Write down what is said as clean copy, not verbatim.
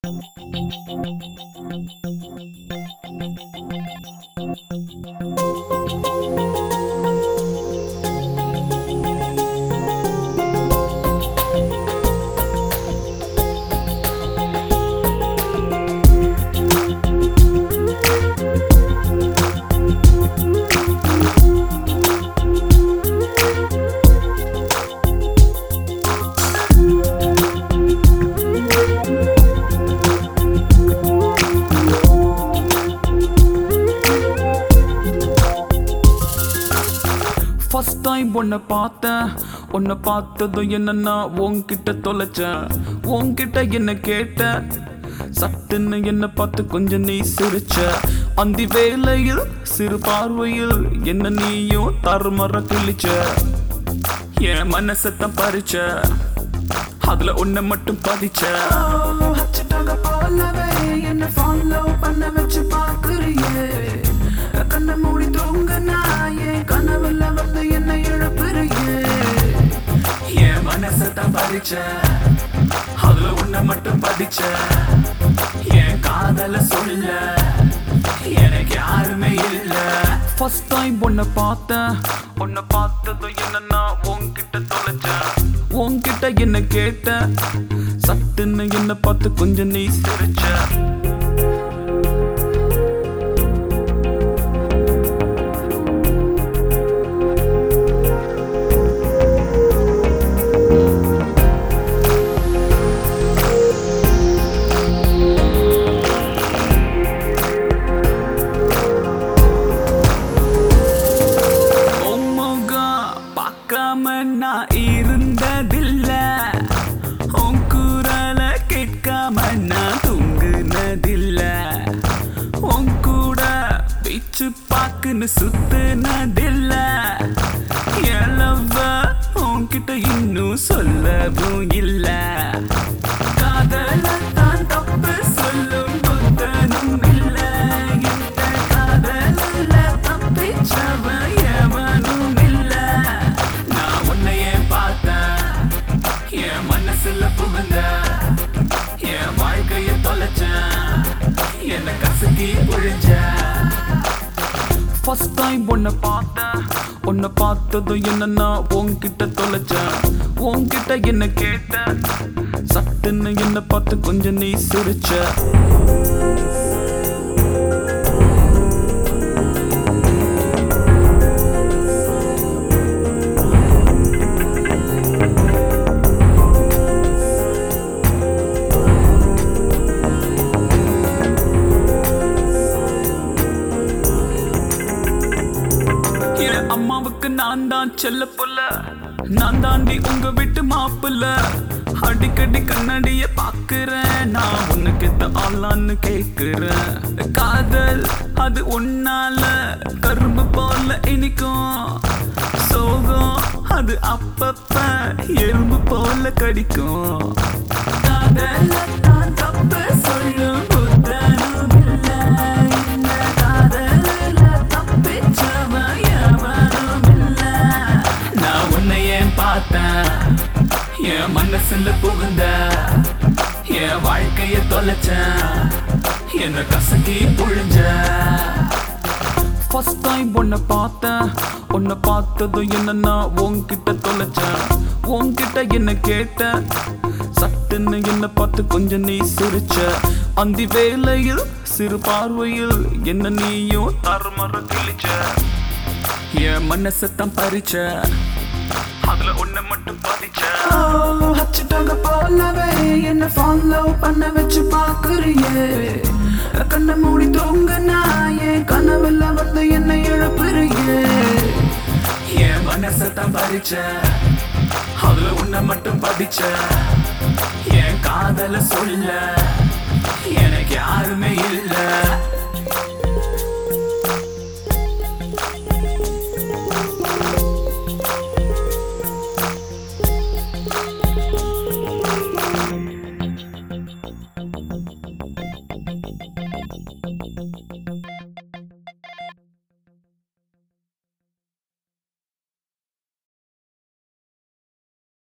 First time உன்னை பார்த்தேன், உன்னை பார்த்ததும் என்னன்னா உன்கிட்ட தொலைச்சேன். உன்கிட்ட என்ன கேட்ட, சட்டுன்னு என்ன பார்த்து கொஞ்சம் நீ சிரிச்ச. அந்த வேளையில் சிறு பார்வையில் என்ன நீயும் தருமற கிழிச்ச. என் மனசத்தான் பறிச்ச, அதுல உன்னை மட்டும் பதிச்ச. போலவே என்ன ஃபாலோ பண்ண வச்சு பாக்குறியே. கண்ண மூடி தூங்குனா என் கனவுல வந்து என்ன இழப்புறியே. என் மனசத்தான் பறிச்ச, அதுல உன்னை மட்டும் பதிச்ச. என் காதல சொல்ல எனக்கு யாருமே இல்ல. ஃபர்ஸ்ட் டைம் உன்னை பார்த்தேன், உன்னை பார்த்ததும் என்னன்னா உன்கிட்ட தொலைச்சேன். உன்கிட்ட என்ன கேட்ட, சட்டுன்னு என்ன பார்த்து கொஞ்சம் நீ சிரிச்ச. நான் இருந்ததில்ல, உன் குரல கேட்காம நான் தூங்குனதில்ல. உன் கூட பீச்சு பாக்குன்னு சுத்துனதில்ல. எலவ உன்கிட்ட இன்னும் சொல்லவும் இல்ல. காதல தான் தப்பு சொல்லும் புத்தனும் இல்ல. இந்த காதல தப்பிச்சவ எவனும் இல்ல. என் மனசுல புகுந்த, என் வாழ்க்கைய தொலைச்சேன், என்ன கசக்கி புழிஞ்ச. ஃபர்ஸ்ட் டைம் உன்னை பார்த்தேன், உன்னை பார்த்ததும் என்னன்னா உன்கிட்ட தொலைச்சேன். உன்கிட்ட என்ன கேட்ட, சட்டுன்னு என்ன பார்த்து கொஞ்சம் நீ சிரிச்ச. அம்மாவுக்கு நான் தான் செல்ல புள்ள, நான் தாண்டி உங்க வீட்டு மாப்பிள்ள. அடிக்கடி கண்ணாடிய பாக்குறேன், நான் உனக்கு ஆளான்னு கேக்குறேன். காதல் அது உன்னால கரும்பு போல இனிக்கும். சோகம் அது அப்பப்ப எறும்பு போல கடிக்கும். காதல் தான் தப்பு சொல்லும் புத்தனும் இல்ல. இந்த காதல தப்பிச்சவ எவனும் இல்ல. நான் உன்னை ஏன் பார்த்தேன், என் மனசுல புகுந்த, என் வாழ்க்கைய தொலைச்சேன், என்ன கசக்கி புழிஞ்ச. ஃபர்ஸ்ட் டைம் உன்னை பார்த்தேன், உன்னை பார்த்ததும் என்னன்னா உன்கிட்ட தொலைச்சேன். உன்கிட்ட என்ன கேட்ட, சட்டுன்னு என்ன பார்த்து கொஞ்சம் நீ சிரிச்ச. அந்த வேளையில் சிறு பார்வையில் என்ன நீயும் தருமற கிழிச்ச. என் மனசத்தான் பறிச்ச, அதுல உன்னை மட்டும் பதிச்ச. போலவே என்ன ஃபாலோ பண்ண வச்சு பாக்குறியே. கண்ண மூடி தூங்குனா என் கனவுல வந்து என்ன இழப்புறியே. என் மனசத்தான் பறிச்ச, அதுல உன்னை மட்டும் பதிச்ச. என் காதல சொல்ல எனக்கு யாருமே இல்ல.